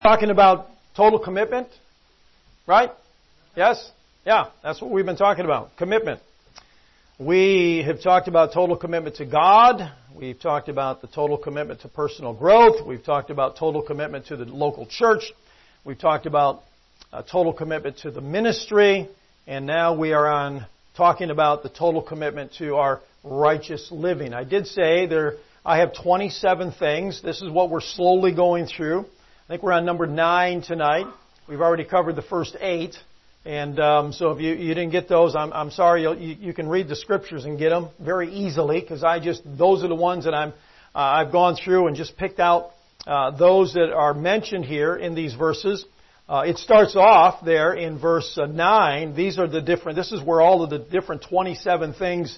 Talking about total commitment, right? Yes? Yeah, that's what we've been talking about, commitment. We have talked about total commitment to God. We've talked about the total commitment to personal growth. We've talked about total commitment to the local church. We've talked about total commitment to the ministry. And now we are on talking about the total commitment to our righteous living. I did say I have 27 things. This is what we're slowly going through. I think we're on number 9 tonight. We've already covered the first 8. And so if you didn't get those, I'm sorry. You can read the scriptures and get them very easily, because those are the ones that I've gone through and just picked out those that are mentioned here in these verses. It starts off there in verse 9. This is where all of the different 27 things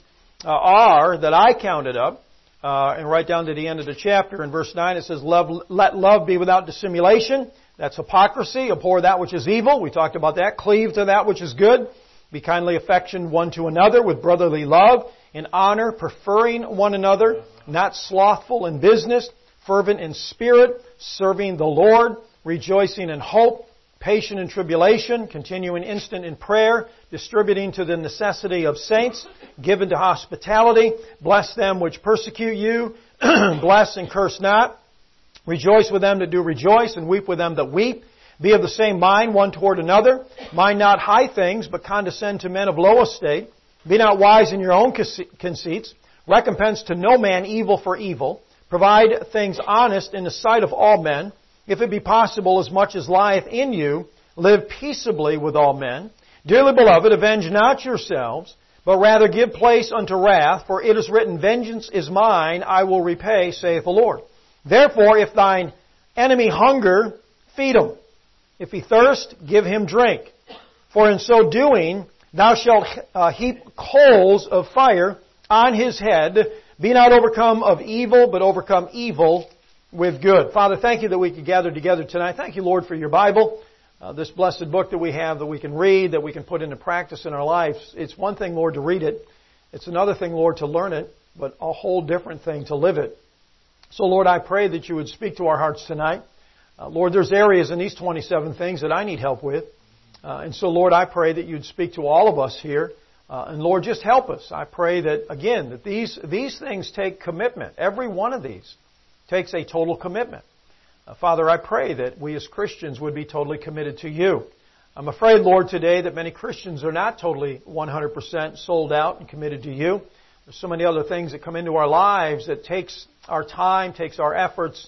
are that I counted up. And right down to the end of the chapter, in verse 9, it says, let love be without dissimulation. That's hypocrisy. Abhor that which is evil. We talked about that. Cleave to that which is good. Be kindly affectioned one to another with brotherly love. In honor, preferring one another. Not slothful in business. Fervent in spirit. Serving the Lord. Rejoicing in hope. Patient in tribulation. Continuing instant in prayer. Distributing to the necessity of saints. Given to hospitality. Bless them which persecute you. Bless and curse not. Rejoice with them that do rejoice, and weep with them that weep. Be of the same mind one toward another. Mind not high things, but condescend to men of low estate. Be not wise in your own conceits. Recompense to no man evil for evil. Provide things honest in the sight of all men. If it be possible, as much as lieth in you, live peaceably with all men. Dearly beloved, avenge not yourselves, but rather give place unto wrath, for it is written, Vengeance is mine, I will repay, saith the Lord. Therefore, if thine enemy hunger, feed him. If he thirst, give him drink. For in so doing, thou shalt heap coals of fire on his head. Be not overcome of evil, but overcome evil with good. Father, thank you that we could gather together tonight. Thank you, Lord, for your Bible, this blessed book that we have, that we can read, that we can put into practice in our lives. It's one thing, Lord, to read it. It's another thing, Lord, to learn it, but a whole different thing to live it. So, Lord, I pray that you would speak to our hearts tonight. Lord, there's areas in these 27 things that I need help with. And so, Lord, I pray that you'd speak to all of us here. And, Lord, just help us. I pray that, again, that these things take commitment. Every one of these takes a total commitment. Father, I pray that we as Christians would be totally committed to you. I'm afraid, Lord, today that many Christians are not totally 100% sold out and committed to you. There's so many other things that come into our lives that takes our time, takes our efforts.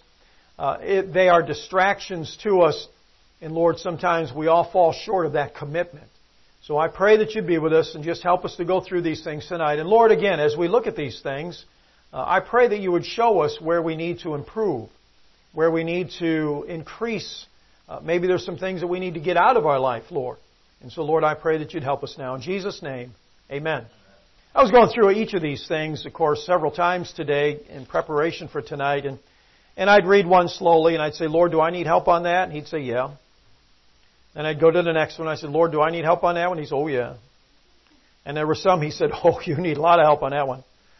They are distractions to us. And Lord, sometimes we all fall short of that commitment. So I pray that you'd be with us and just help us to go through these things tonight. And Lord, again, as we look at these things, I pray that you would show us where we need to improve, where we need to increase. Maybe there's some things that we need to get out of our life, Lord. And so, Lord, I pray that you'd help us now. In Jesus' name, amen. I was going through each of these things, of course, several times today in preparation for tonight. And I'd read one slowly and I'd say, Lord, do I need help on that? And he'd say, yeah. And I'd go to the next one. I said, Lord, do I need help on that one? He'd say, oh, yeah. And there were some, he said, oh, you need a lot of help on that one.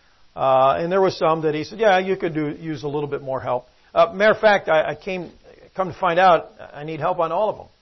And there were some that he said, yeah, you could use a little bit more help. Matter of fact, I come to find out I need help on all of them.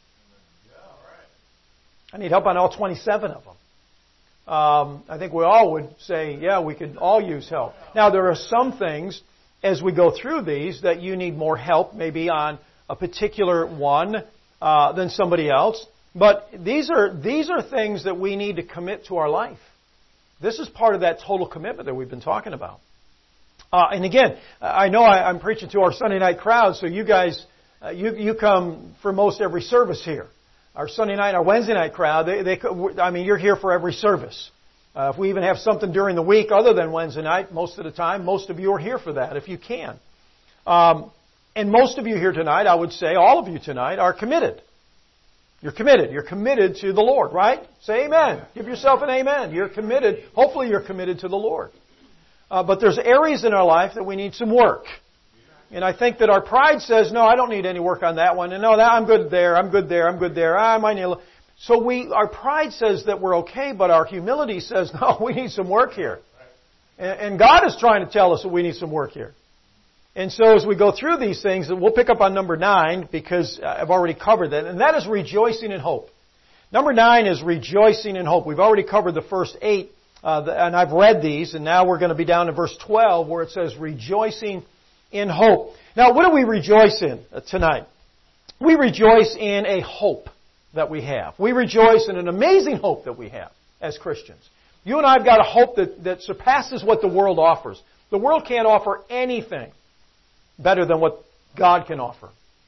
I need help on all 27 of them. I think we all would say, yeah, we could all use help. Now, there are some things as we go through these that you need more help, maybe on a particular one than somebody else. But these are things that we need to commit to our life. This is part of that total commitment that we've been talking about. And again, I know I'm preaching to our Sunday night crowd, so you guys, you come for most every service here. Our Sunday night, our Wednesday night crowd, you're here for every service. If we even have something during the week other than Wednesday night, most of the time, most of you are here for that, if you can. And most of you here tonight, I would say, all of you tonight, are committed. You're committed. You're committed to the Lord, right? Say amen. Give yourself an amen. You're committed. Hopefully you're committed to the Lord. But there's areas in our life that we need some work. And I think that our pride says, no, I don't need any work on that one. And no, I'm good there, I'm good there, I'm good there. I might need So our pride says that we're okay, but our humility says, no, we need some work here. And God is trying to tell us that we need some work here. And so as we go through these things, we'll pick up on number 9 because I've already covered that. And that is rejoicing in hope. Number 9 is rejoicing in hope. We've already covered the first 8, and I've read these. And now we're going to be down to verse 12 where it says rejoicing in hope. Now what do we rejoice in tonight? We rejoice in a hope that we have. We rejoice in an amazing hope that we have as Christians. You and I have got a hope that surpasses what the world offers. The world can't offer anything better than what God can offer.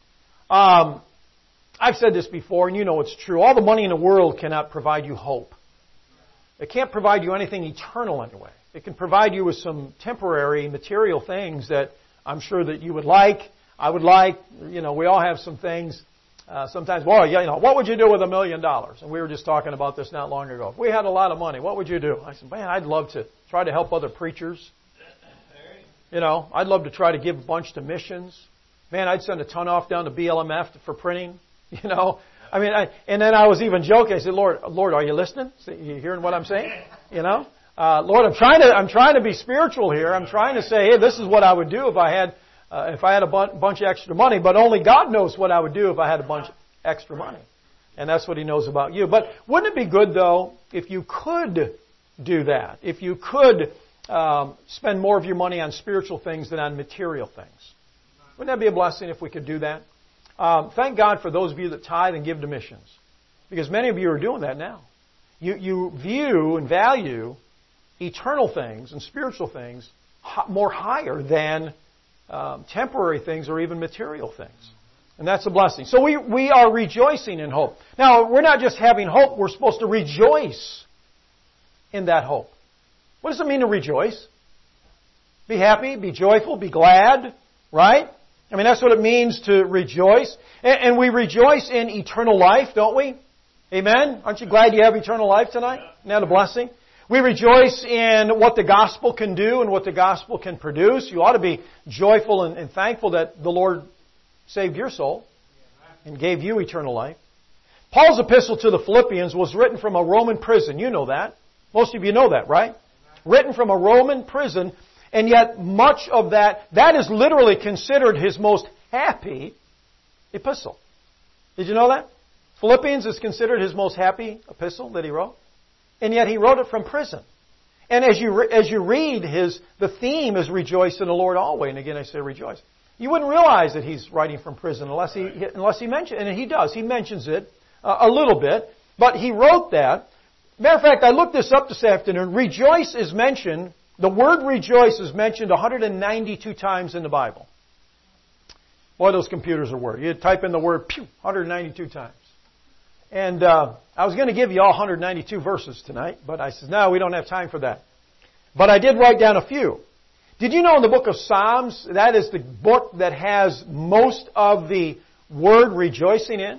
I've said this before, and you know it's true. All the money in the world cannot provide you hope. It can't provide you anything eternal anyway. It can provide you with some temporary material things that I'm sure that you would like, I would like. You know, we all have some things. Sometimes, well, you know, what would you do with $1 million? And we were just talking about this not long ago. If we had a lot of money, what would you do? I said, man, I'd love to try to help other preachers. You know, I'd love to try to give a bunch to missions. Man, I'd send a ton off down to BLMF for printing. You know, I mean, and then I was even joking. I said, Lord, are you listening? You hearing what I'm saying? You know, Lord, I'm trying to be spiritual here. I'm trying to say, hey, this is what I would do if I had a bunch of extra money. But only God knows what I would do if I had a bunch of extra money, and that's what He knows about you. But wouldn't it be good though if you could do that? If you could spend more of your money on spiritual things than on material things. Wouldn't that be a blessing if we could do that? Thank God for those of you that tithe and give to missions. Because many of you are doing that now. You view and value eternal things and spiritual things more higher than temporary things or even material things. And that's a blessing. So we are rejoicing in hope. Now, we're not just having hope, we're supposed to rejoice in that hope. What does it mean to rejoice? Be happy, be joyful, be glad, right? I mean, that's what it means to rejoice. And we rejoice in eternal life, don't we? Amen? Aren't you glad you have eternal life tonight? Isn't that a blessing? We rejoice in what the gospel can do and what the gospel can produce. You ought to be joyful and thankful that the Lord saved your soul and gave you eternal life. Paul's epistle to the Philippians was written from a Roman prison. You know that. Most of you know that, right? Written from a Roman prison, and yet much of that is literally considered his most happy epistle. Did you know that? Philippians is considered his most happy epistle that he wrote. And yet he wrote it from prison. And as you read the theme is rejoice in the Lord always. And again I say rejoice. You wouldn't realize that he's writing from prison unless he mentions, and he does. He mentions it a little bit, but he wrote that. Matter of fact, I looked this up this afternoon. Rejoice is mentioned. The word rejoice is mentioned 192 times in the Bible. Boy, those computers are weird. You type in the word 192 times. And I was going to give you all 192 verses tonight, but I said, no, we don't have time for that. But I did write down a few. Did you know in the book of Psalms, that is the book that has most of the word rejoicing in?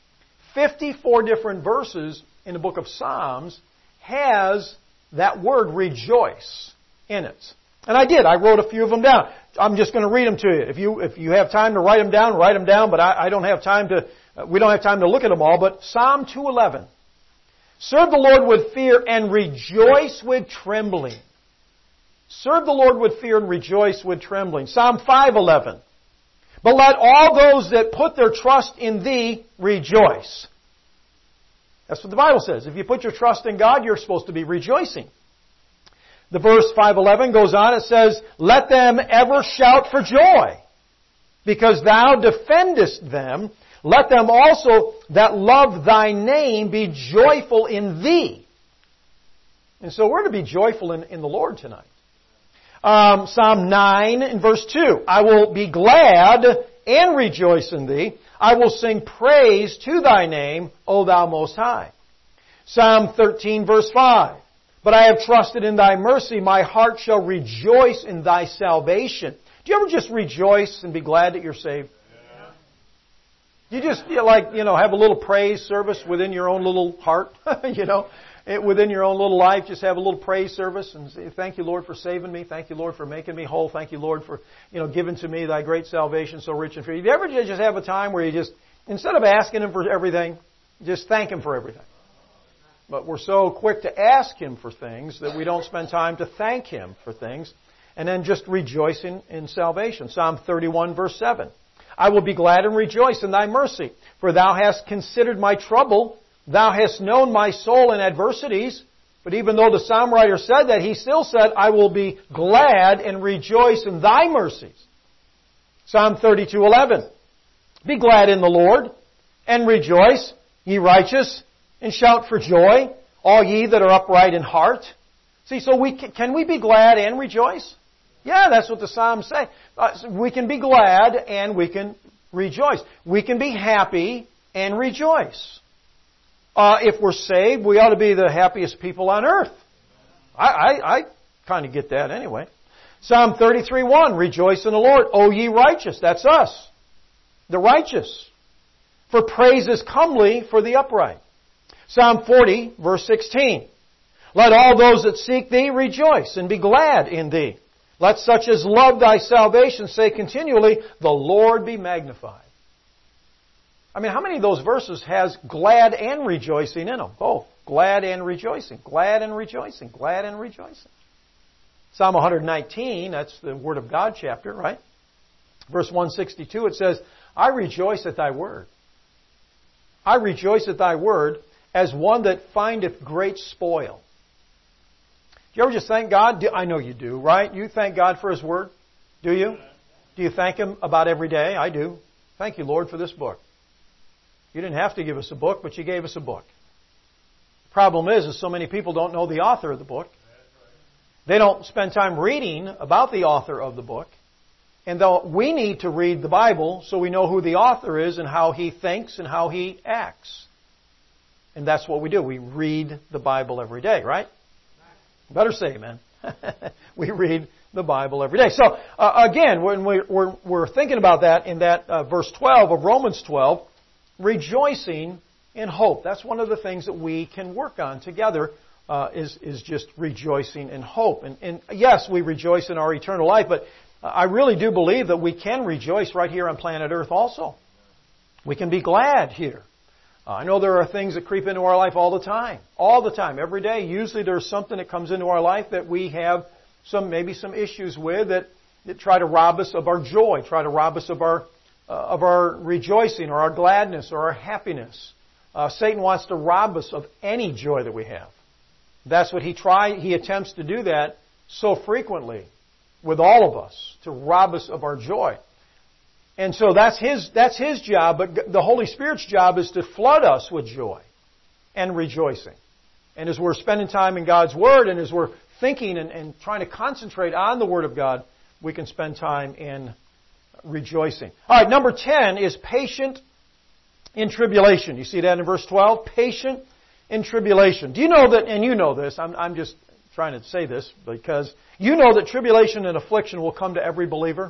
54 different verses in the book of Psalms has that word rejoice in it. And I did. I wrote a few of them down. I'm just going to read them to you. If you have time to write them down, but I don't have time to, we don't have time to look at them all. But Psalm 2:11. Serve the Lord with fear and rejoice with trembling. Serve the Lord with fear and rejoice with trembling. Psalm 5:11. But let all those that put their trust in Thee rejoice. That's what the Bible says. If you put your trust in God, you're supposed to be rejoicing. The verse 5:11 goes on, it says, let them ever shout for joy, because Thou defendest them. Let them also that love Thy name be joyful in Thee. And so we're to be joyful in the Lord tonight. Psalm 9 and verse 2. I will be glad and rejoice in Thee. I will sing praise to Thy name, O Thou Most High. Psalm 13 verse 5. But I have trusted in Thy mercy. My heart shall rejoice in Thy salvation. Do you ever just rejoice and be glad that you're saved? Yeah. You just have a little praise service within your own little heart, within your own little life. Just have a little praise service and say, thank you, Lord, for saving me. Thank you, Lord, for making me whole. Thank you, Lord, for, giving to me Thy great salvation so rich and free. Do you ever just have a time where you just, instead of asking Him for everything, just thank Him for everything? But we're so quick to ask Him for things that we don't spend time to thank Him for things. And then just rejoicing in salvation. Psalm 31 verse 7. I will be glad and rejoice in thy mercy, for thou hast considered my trouble. Thou hast known my soul in adversities. But even though the psalm writer said that, he still said, I will be glad and rejoice in thy mercies. Psalm 32:11. Be glad in the Lord and rejoice, ye righteous, and shout for joy, all ye that are upright in heart. See, so can we be glad and rejoice? Yeah, that's what the Psalms say. We can be glad and we can rejoice. We can be happy and rejoice. If we're saved, we ought to be the happiest people on earth. I kind of get that anyway. Psalm 33:1, rejoice in the Lord, O ye righteous. That's us, the righteous. For praise is comely for the upright. Psalm 40, verse 16. Let all those that seek thee rejoice and be glad in thee. Let such as love thy salvation say continually, the Lord be magnified. I mean, how many of those verses has glad and rejoicing in them? Both. Glad and rejoicing. Glad and rejoicing. Glad and rejoicing. Psalm 119, that's the Word of God chapter, right? Verse 162, it says, I rejoice at thy word. I rejoice at thy word as one that findeth great spoil. Do you ever just thank God? I know you do, right? You thank God for His Word? Do you? Do you thank Him about every day? I do. Thank you, Lord, for this book. You didn't have to give us a book, but you gave us a book. The problem is so many people don't know the author of the book. They don't spend time reading about the author of the book. And though we need to read the Bible so we know who the author is and how he thinks and how he acts. And that's what we do. We read the Bible every day, right? Better say amen. We read the Bible every day. So, again, when we're thinking about that in that verse 12 of Romans 12, rejoicing in hope. That's one of the things that we can work on together is just rejoicing in hope. And yes, we rejoice in our eternal life, but I really do believe that we can rejoice right here on planet Earth also. We can be glad here. I know there are things that creep into our life all the time. All the time. Every day. Usually there's something that comes into our life that we have maybe some issues with that try to rob us of our joy, try to rob us of our rejoicing or our gladness or our happiness. Satan wants to rob us of any joy that we have. That's what he attempts to do that so frequently with all of us, to rob us of our joy. And so that's his job, but the Holy Spirit's job is to flood us with joy and rejoicing. And as we're spending time in God's Word and as we're thinking and trying to concentrate on the Word of God, we can spend time in rejoicing. All right, number 10 is patient in tribulation. You see that in verse 12? Patient in tribulation. Do you know that, and you know this, I'm just trying to say this because you know that tribulation and affliction will come to every believer?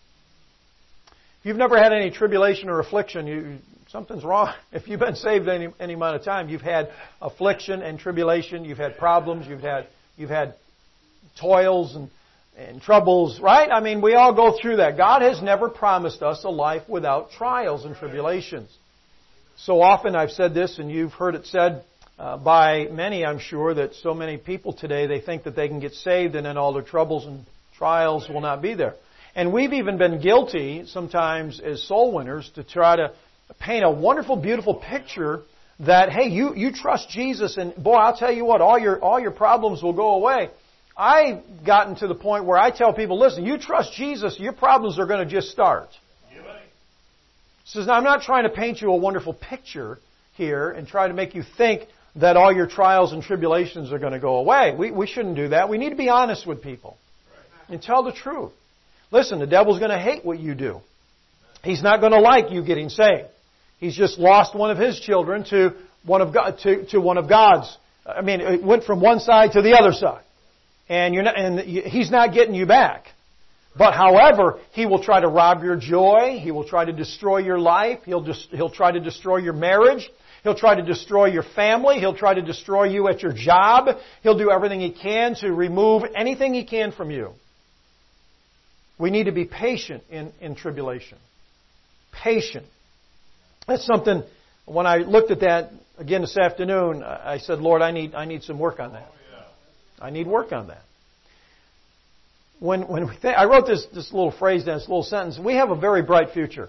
If you've never had any tribulation or affliction, something's wrong. If you've been saved any amount of time, you've had affliction and tribulation, you've had problems, you've had toils and troubles, right? I mean, we all go through that. God has never promised us a life without trials and tribulations. So often I've said this, and you've heard it said by many, I'm sure, that so many people today, they think that they can get saved and then all their troubles and trials will not be there. And we've even been guilty sometimes as soul winners to try to paint a wonderful, beautiful picture that, hey, you trust Jesus and boy, I'll tell you what, all your problems will go away. I've gotten to the point where I tell people, listen, you trust Jesus, your problems are going to just start. Says, now I'm not trying to paint you a wonderful picture here and try to make you think that all your trials and tribulations are going to go away. We shouldn't do that. We need to be honest with people and tell the truth. Listen, the devil's going to hate what you do. He's not going to like you getting saved. He's just lost one of his children to one of God, to one of God's. I mean, it went from one side to the other side. And he's not getting you back. But however, he will try to rob your joy. He will try to destroy your life. He'll try to destroy your marriage. He'll try to destroy your family. He'll try to destroy you at your job. He'll do everything he can to remove anything he can from you. We need to be patient in tribulation. Patient. That's something, when I looked at that again this afternoon, I said, Lord, I need some work on that. I need work on that. when we think, I wrote this little phrase down, this little sentence. We have a very bright future.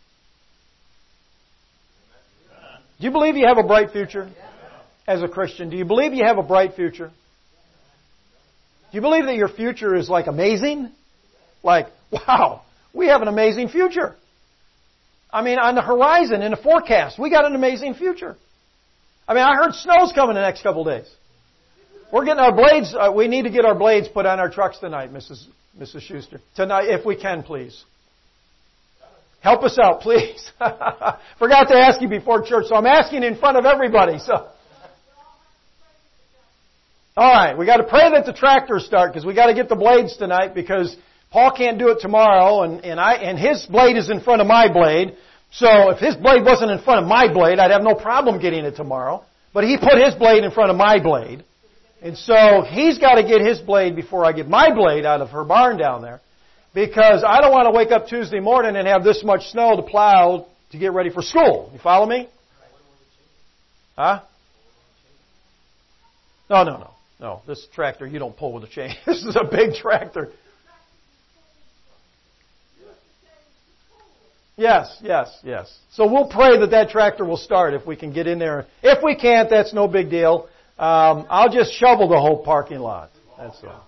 Do you believe you have a bright future as a Christian? Do you believe you have a bright future? Do you believe that your future is like amazing? Like, wow, we have an amazing future. I mean, on the horizon, in the forecast, we got an amazing future. I mean, I heard snow's coming the next couple of days. We're getting our blades, we need to get our blades put on our trucks tonight, Mrs. Schuster. Tonight, if we can, please. Help us out, please. Forgot to ask you before church, so I'm asking in front of everybody. So, all right, we got to pray that the tractors start because we got to get the blades tonight because Paul can't do it tomorrow, and his blade is in front of my blade. So if his blade wasn't in front of my blade, I'd have no problem getting it tomorrow. But he put his blade in front of my blade. And so he's got to get his blade before I get my blade out of her barn down there. Because I don't want to wake up Tuesday morning and have this much snow to plow to get ready for school. You follow me? Huh? No. This tractor you don't pull with a chain. This is a big tractor. Yes. So we'll pray that tractor will start if we can get in there. If we can't, that's no big deal. I'll just shovel the whole parking lot. That's all.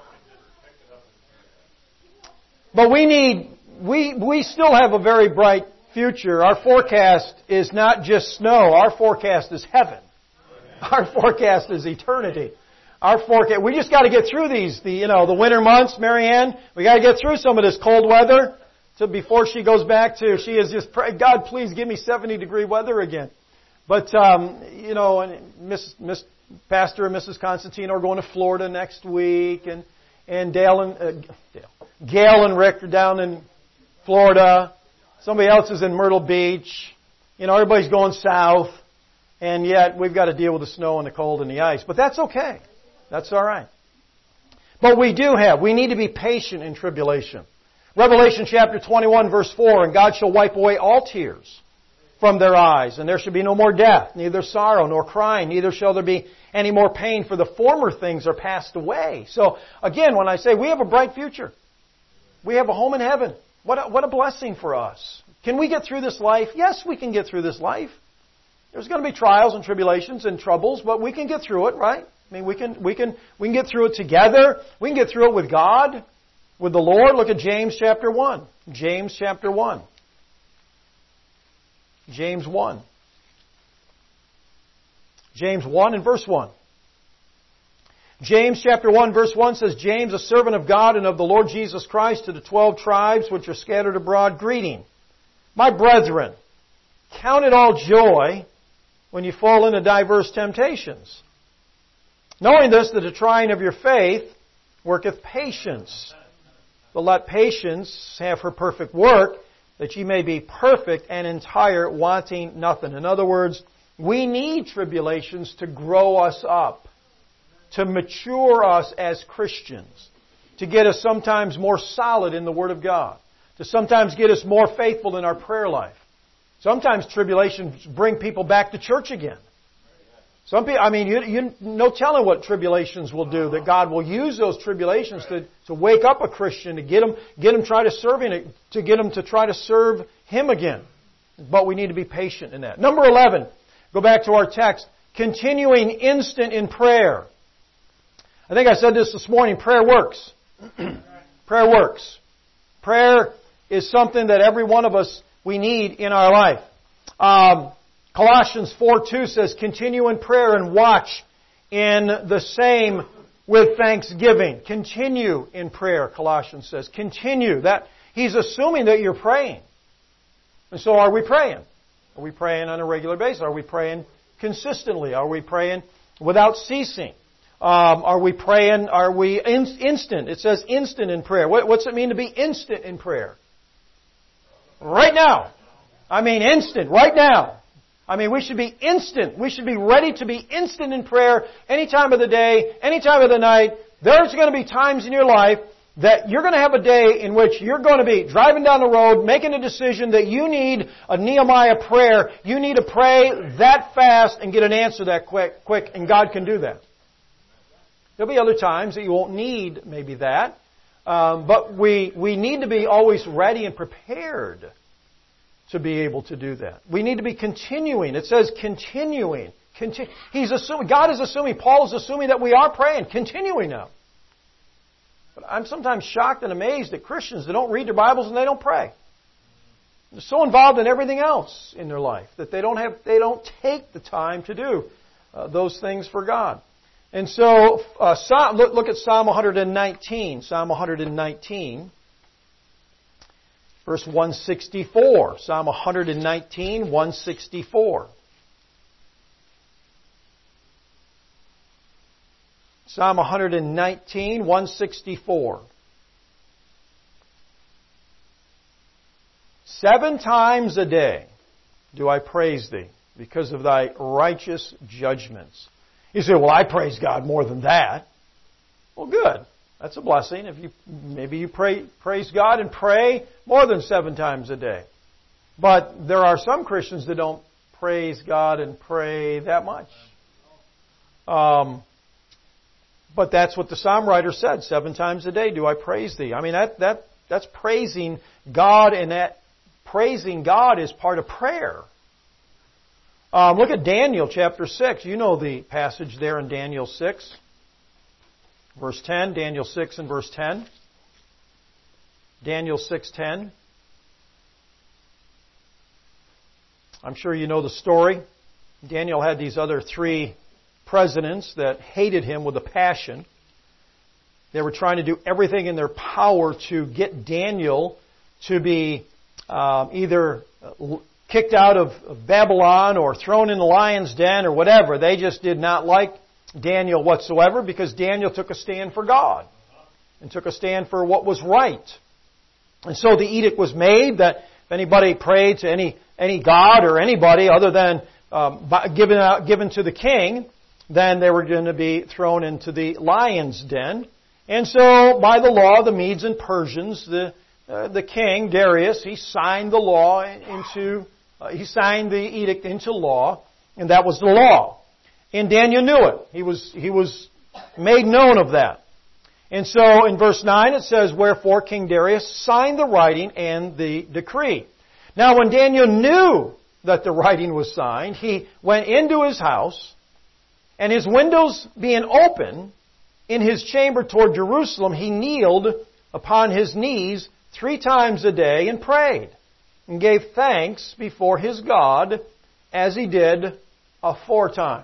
But we still have a very bright future. Our forecast is not just snow. Our forecast is heaven. Our forecast is eternity. We just got to get through the winter months, Marianne. We got to get through some of this cold weather before she goes back she is just praying, God, please give me 70-degree weather again. But, Miss Pastor and Mrs. Constantine are going to Florida next week, and Gail and Rick are down in Florida. Somebody else is in Myrtle Beach. Everybody's going south, and yet we've got to deal with the snow and the cold and the ice. But that's okay. That's all right. But we need to be patient in tribulation. Revelation chapter 21, verse 4, and God shall wipe away all tears from their eyes, and there shall be no more death, neither sorrow nor crying, neither shall there be any more pain, for the former things are passed away. So, again, when I say we have a bright future, we have a home in heaven. What a blessing for us. Can we get through this life? Yes, we can get through this life. There's going to be trials and tribulations and troubles, but we can get through it, right? I mean, we can get through it together. We can get through it with God, with the Lord. Look at James chapter 1. James chapter 1. James 1. James 1 and verse 1. James chapter 1 verse 1 says, James, a servant of God and of the Lord Jesus Christ, to the 12 tribes which are scattered abroad, greeting. My brethren, count it all joy when you fall into diverse temptations, knowing this, that the trying of your faith worketh patience. But let patience have her perfect work, that ye may be perfect and entire, wanting nothing. In other words, we need tribulations to grow us up, to mature us as Christians, to get us sometimes more solid in the Word of God, to sometimes get us more faithful in our prayer life. Sometimes tribulations bring people back to church again. Some people, you no telling what tribulations will do, that God will use those tribulations to wake up a Christian, to get them try to serve Him, to get them to try to serve Him again. But we need to be patient in that. Number 11, go back to our text, continuing instant in prayer. I think I said this morning, prayer works. Prayer works. Prayer is something that every one of us, we need in our life. Colossians 4:2 says, continue in prayer and watch in the same with thanksgiving. Continue in prayer, Colossians says. Continue. That he's assuming that you're praying. And so are we praying? Are we praying on a regular basis? Are we praying consistently? Are we praying without ceasing? Are we praying? Are we instant? It says instant in prayer. What's it mean to be instant in prayer? Right now. Instant. Right now. We should be instant. We should be ready to be instant in prayer any time of the day, any time of the night. There's going to be times in your life that you're going to have a day in which you're going to be driving down the road, making a decision that you need a Nehemiah prayer. You need to pray that fast and get an answer that quick, and God can do that. There'll be other times that you won't need maybe that. But we need to be always ready and prepared to be able to do that. We need to be continuing. It says continuing. God is assuming, Paul is assuming that we are praying, continuing now. But I'm sometimes shocked and amazed at Christians that don't read their Bibles and they don't pray. They're so involved in everything else in their life that they don't take the time to do those things for God. And so, look at Psalm 119. Psalm 119, verse 164. Psalm 119, 164. Psalm 119, 164. 7 times a day do I praise Thee because of Thy righteous judgments. You say, well, I praise God more than that. Well, good. That's a blessing. Maybe you praise God and pray more than 7 times a day. But there are some Christians that don't praise God and pray that much. But that's what the psalm writer said. 7 times a day do I praise Thee. I mean, that's praising God, and that praising God is part of prayer. Look at Daniel chapter 6. You know the passage there in Daniel 6. Verse 10. Daniel 6 and verse 10. Daniel 6:10. I'm sure you know the story. Daniel had these other 3 presidents that hated him with a passion. They were trying to do everything in their power to get Daniel to be either kicked out of Babylon or thrown in the lion's den or whatever. They just did not like Daniel whatsoever because Daniel took a stand for God and took a stand for what was right. And so the edict was made that if anybody prayed to any god or anybody other than given to the king, then they were going to be thrown into the lion's den. And so, by the law of the Medes and Persians, the king Darius, he signed he signed the edict into law, and that was the law. And Daniel knew it. He was made known of that. And so, in verse 9 it says, "Wherefore King Darius signed the writing and the decree." Now, when Daniel knew that the writing was signed, he went into his house, and his windows being open, in his chamber toward Jerusalem, he kneeled upon his knees 3 times a day and prayed, and gave thanks before his God, as he did aforetime.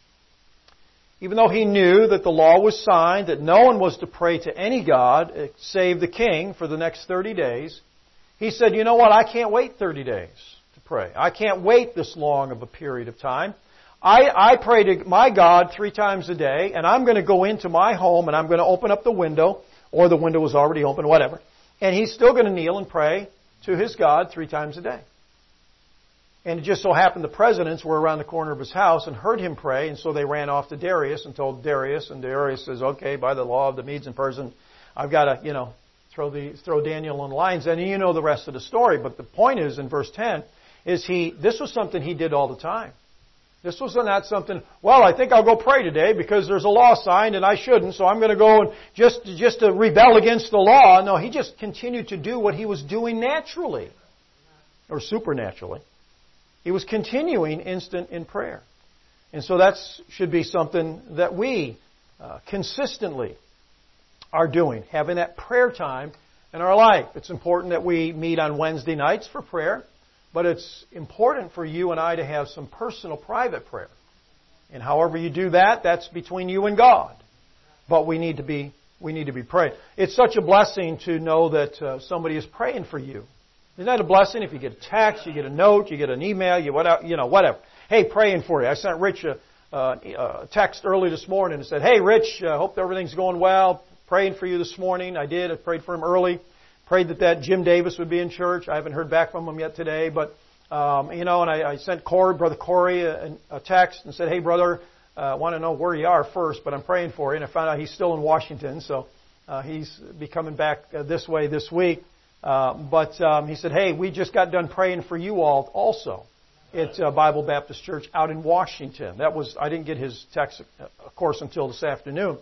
Even though he knew that the law was signed, that no one was to pray to any god save the king for the next 30 days, he said, you know what, I can't wait 30 days to pray. I can't wait this long of a period of time. I pray to my God 3 times a day, and I'm going to go into my home, and I'm going to open up the window, or the window was already open, whatever. And he's still going to kneel and pray to his God 3 times a day. And it just so happened the presidents were around the corner of his house and heard him pray, and so they ran off to Darius and told Darius, and Darius says, okay, by the law of the Medes and Persians, I've got to, throw Daniel in the lion's den, and you know the rest of the story. But the point is, in verse 10, this was something he did all the time. This was not something, well, I think I'll go pray today because there's a law signed and I shouldn't, so I'm going to go and just to rebel against the law. No, he just continued to do what he was doing naturally, or supernaturally. He was continuing instant in prayer. And so that should be something that we consistently are doing, having that prayer time in our life. It's important that we meet on Wednesday nights for prayer. But it's important for you and I to have some personal, private prayer. And however you do that, that's between you and God. But we need to be praying. It's such a blessing to know that somebody is praying for you. Isn't that a blessing? If you get a text, you get a note, you get an email, whatever. Hey, praying for you. I sent Rich a text early this morning and said, hey, Rich, hope everything's going well. Praying for you this morning. I did. I prayed for him early. Prayed that Jim Davis would be in church. I haven't heard back from him yet today, but and I sent Brother Corey a text and said, "Hey, brother, I want to know where you are first, but I'm praying for you." And I found out he's still in Washington, so he's be coming back this way this week. But he said, "Hey, we just got done praying for you all also at Bible Baptist Church out in Washington." I didn't get his text, of course, until this afternoon.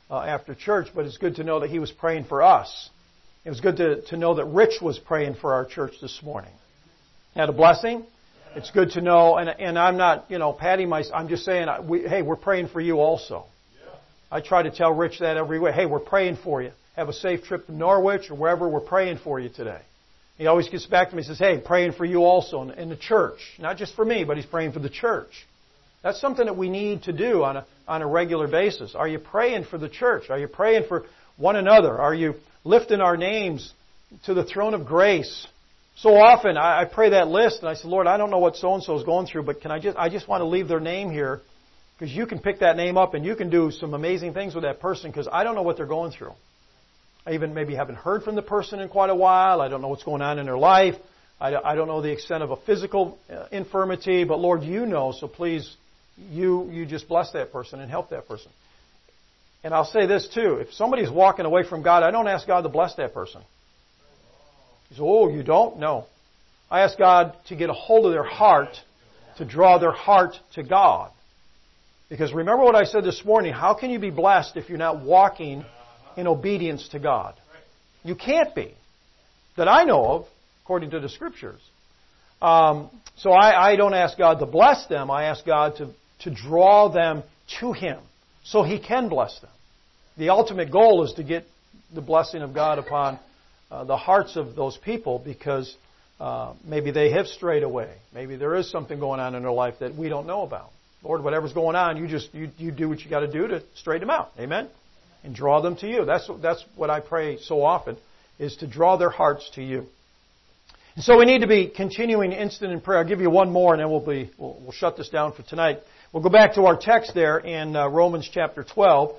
after church, but it's good to know that he was praying for us. It was good to know that Rich was praying for our church this morning. Had a blessing. It's good to know, and I'm not, patting myself. I'm just saying, hey, we're praying for you also. I try to tell Rich that every week. Hey, we're praying for you. Have a safe trip to Norwich or wherever. We're praying for you today. He always gets back to me and says, hey, praying for you also in the church. Not just for me, but he's praying for the church. That's something that we need to do on a regular basis. Are you praying for the church? Are you praying for one another? Are you lifting our names to the throne of grace? So often I pray that list and I say, Lord, I don't know what so-and-so is going through, but I just want to leave their name here because you can pick that name up and you can do some amazing things with that person because I don't know what they're going through. I even maybe haven't heard from the person in quite a while. I don't know what's going on in their life. I don't know the extent of a physical infirmity, but Lord, you know, so please, you just bless that person and help that person. And I'll say this too, if somebody's walking away from God, I don't ask God to bless that person. You say, oh, you don't? No. I ask God to get a hold of their heart, to draw their heart to God. Because remember what I said this morning, how can you be blessed if you're not walking in obedience to God? You can't be. That I know of, according to the Scriptures. So I don't ask God to bless them. I ask God to draw them to Him so He can bless them. The ultimate goal is to get the blessing of God upon the hearts of those people because maybe they have strayed away. Maybe there is something going on in their life that we don't know about. Lord, whatever's going on, you do what you got to do to straighten them out. Amen? And draw them to you. That's what I pray so often, is to draw their hearts to you. And so we need to be continuing instant in prayer. I'll give you one more and then we'll shut this down for tonight. We'll go back to our text there in Romans chapter 12.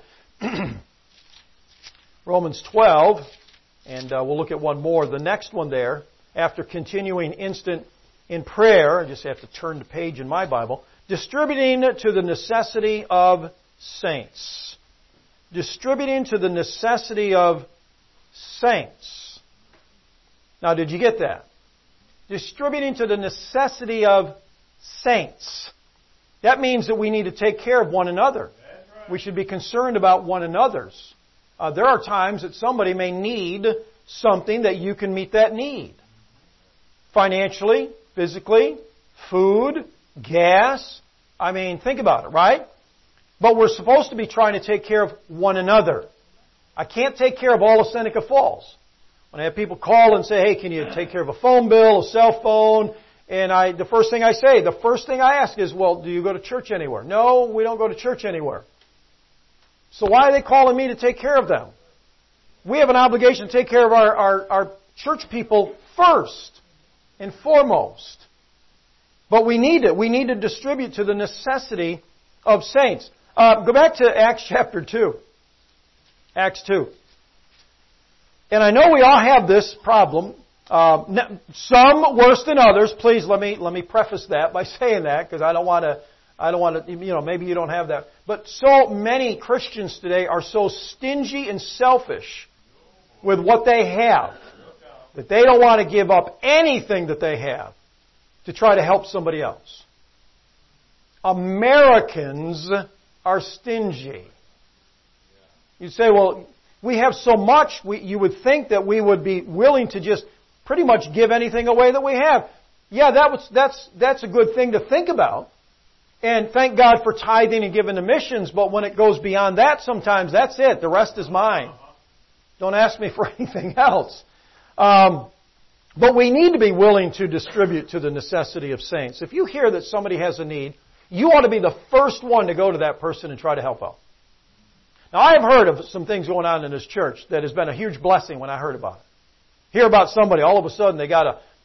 Romans 12, and we'll look at one more. The next one there, after continuing instant in prayer, I just have to turn the page in my Bible, distributing to the necessity of saints. Distributing to the necessity of saints. Now, did you get that? Distributing to the necessity of saints. That means that we need to take care of one another. We should be concerned about one another's. There are times that somebody may need something that you can meet that need. Financially, physically, food, gas. I mean, think about it, right? But we're supposed to be trying to take care of one another. I can't take care of all of Seneca Falls. When I have people call and say, hey, can you take care of a phone bill, a cell phone? And the first thing I ask is, well, do you go to church anywhere? No, we don't go to church anywhere. So why are they calling me to take care of them? We have an obligation to take care of our church people first and foremost. But we need it. We need to distribute to the necessity of saints. Go back to Acts chapter 2. Acts 2. And I know we all have this problem. Some worse than others. Please let me preface that by saying that because I don't want to, maybe you don't have that. But so many Christians today are so stingy and selfish with what they have that they don't want to give up anything that they have to try to help somebody else. Americans are stingy. You say, well, we have so much, you would think that we would be willing to just pretty much give anything away that we have. Yeah, that's a good thing to think about. And thank God for tithing and giving to missions, but when it goes beyond that, sometimes that's it. The rest is mine. Don't ask me for anything else. But we need to be willing to distribute to the necessity of saints. If you hear that somebody has a need, you ought to be the first one to go to that person and try to help out. Now, I have heard of some things going on in this church that has been a huge blessing when I heard about it. Hear about somebody, all of a sudden they got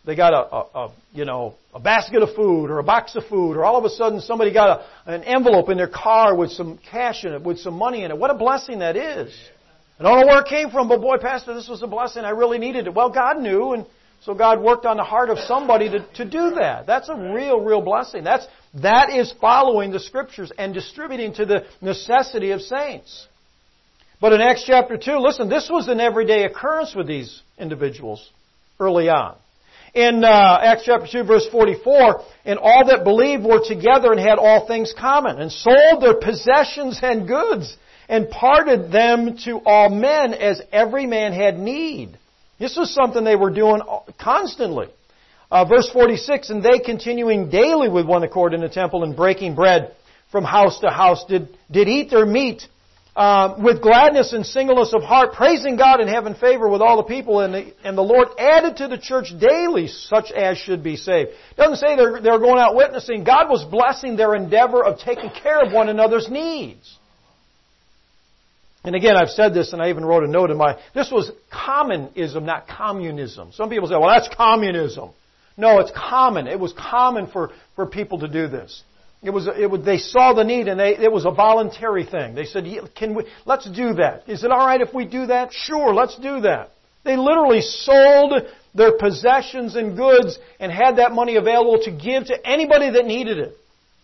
a basket of food or a box of food, or all of a sudden somebody got an envelope in their car with some cash in it, with some money in it. What a blessing that is. I don't know where it came from, but boy, Pastor, this was a blessing. I really needed it. Well, God knew, and so God worked on the heart of somebody to do that. That's a real blessing. That is following the Scriptures and distributing to the necessity of saints. But in Acts chapter 2, listen, this was an everyday occurrence with these individuals early on. In Acts chapter 2, verse 44, and all that believed were together and had all things common, and sold their possessions and goods, and parted them to all men as every man had need. This was something they were doing constantly. Verse 46, and they continuing daily with one accord in the temple and breaking bread from house to house did eat their meat with gladness and singleness of heart, praising God and having favor with all the people. And the Lord added to the church daily such as should be saved. It doesn't say they're going out witnessing. God was blessing their endeavor of taking care of one another's needs. And again, I've said this, and I even wrote a note this was commonism, not communism. Some people say, well, that's communism. No, it's common. It was common for people to do this. They saw the need, and it was a voluntary thing. They said, let's do that. Is it all right if we do that? Sure, let's do that. They literally sold their possessions and goods and had that money available to give to anybody that needed it.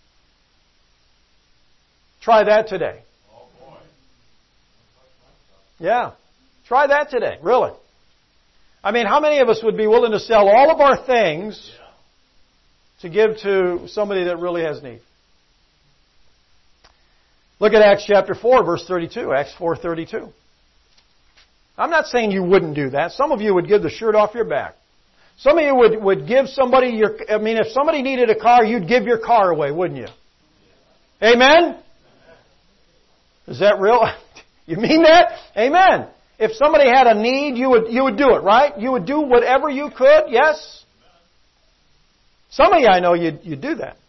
Try that today. Yeah. Try that today, really. I mean, how many of us would be willing to sell all of our things to give to somebody that really has need? Look at Acts chapter 4, verse 32. Acts 4:32. I'm not saying you wouldn't do that. Some of you would give the shirt off your back. Some of you would give somebody if somebody needed a car, you'd give your car away, wouldn't you? Amen? Is that real? You mean that? Amen. If somebody had a need, you would do it, right? You would do whatever you could, yes? Some of you, I know, you'd do that.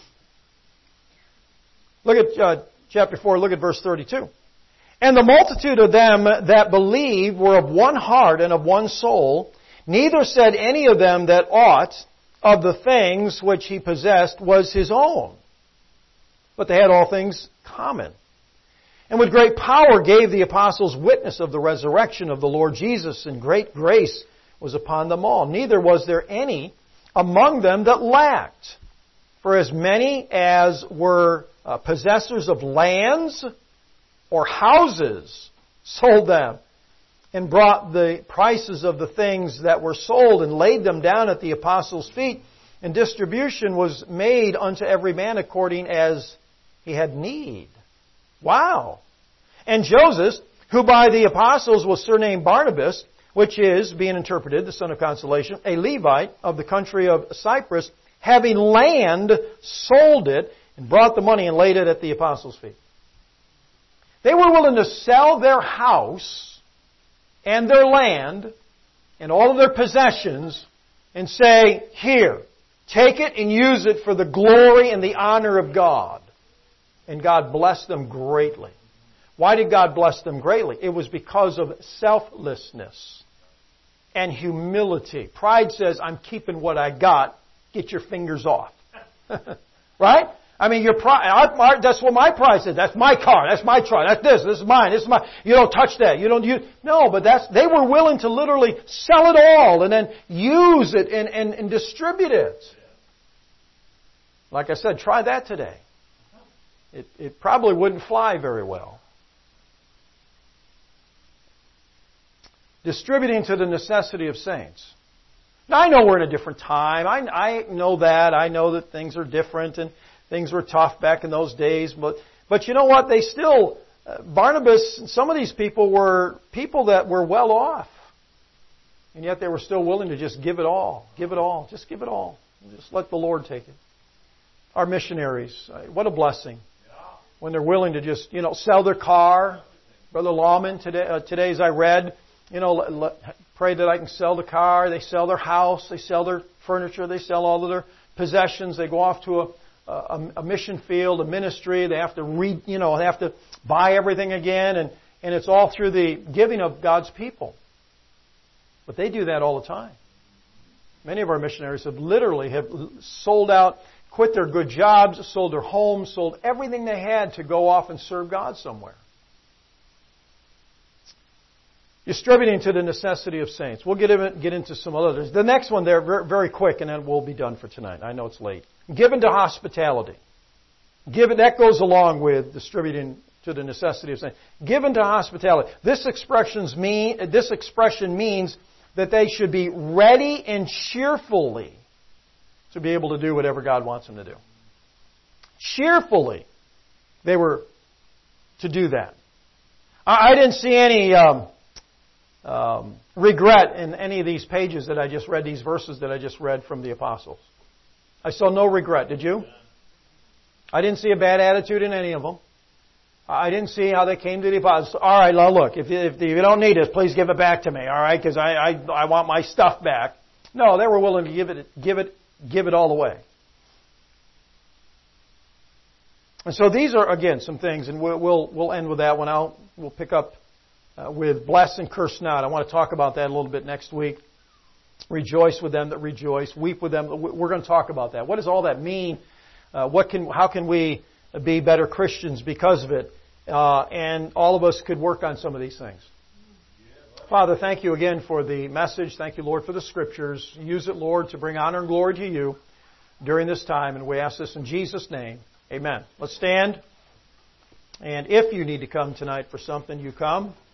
Look at chapter 4, look at verse 32. And the multitude of them that believed were of one heart and of one soul. Neither said any of them that aught of the things which he possessed was his own, but they had all things common. And with great power gave the apostles witness of the resurrection of the Lord Jesus, and great grace was upon them all. Neither was there any among them that lacked. For as many as were possessors of lands or houses sold them, and brought the prices of the things that were sold and laid them down at the apostles' feet. And distribution was made unto every man according as he had need. Wow! And Joseph, who by the apostles was surnamed Barnabas, which is, being interpreted, the son of consolation, a Levite of the country of Cyprus, having land, sold it, and brought the money and laid it at the apostles' feet. They were willing to sell their house and their land and all of their possessions and say, here, take it and use it for the glory and the honor of God. And God blessed them greatly. Why did God bless them greatly? It was because of selflessness and humility. Pride says, I'm keeping what I got. Get your fingers off. Right? I mean, your pride, that's what my pride says. That's my car. That's my truck. That's this is mine. This is mine. You don't touch that. No, but they were willing to literally sell it all and then use it and distribute it. Like I said, try that today. It probably wouldn't fly very well. Distributing to the necessity of saints. Now, I know we're in a different time. I know that. I know that things are different and things were tough back in those days. But you know what? They still, Barnabas and some of these people were people that were well off. And yet they were still willing to just give it all. Give it all. Just give it all. Just let the Lord take it. Our missionaries, what a blessing. When they're willing to just, sell their car. Brother Lawman, today as I read, pray that I can sell the car. They sell their house. They sell their furniture. They sell all of their possessions. They go off to a mission field, a ministry. They have to they have to buy everything again, and it's all through the giving of God's people. But they do that all the time. Many of our missionaries have sold out, quit their good jobs, sold their homes, sold everything they had to go off and serve God somewhere. Distributing to the necessity of saints. We'll get into some others. The next one there, very, very quick, and then we'll be done for tonight. I know it's late. Given to hospitality. That goes along with distributing to the necessity of saints. Given to hospitality. This expression means that they should be ready and cheerfully to be able to do whatever God wants them to do. Cheerfully, they were to do that. I didn't see any regret in any of these pages that I just read, these verses that I just read from the apostles. I saw no regret. Did you? I didn't see a bad attitude in any of them. I didn't see how they came to the apostles. All right, now look, if you don't need it, please give it back to me, all right, because I want my stuff back. No, they were willing to give it all away. And so these are, again, some things, and we'll end with that one out. We'll pick up with bless and curse not. I want to talk about that a little bit next week. Rejoice with them that rejoice. Weep with them. We're going to talk about that. What does all that mean? How can we be better Christians because of it? And all of us could work on some of these things. Father, thank you again for the message. Thank you, Lord, for the Scriptures. Use it, Lord, to bring honor and glory to you during this time. And we ask this in Jesus' name. Amen. Let's stand. And if you need to come tonight for something, you come.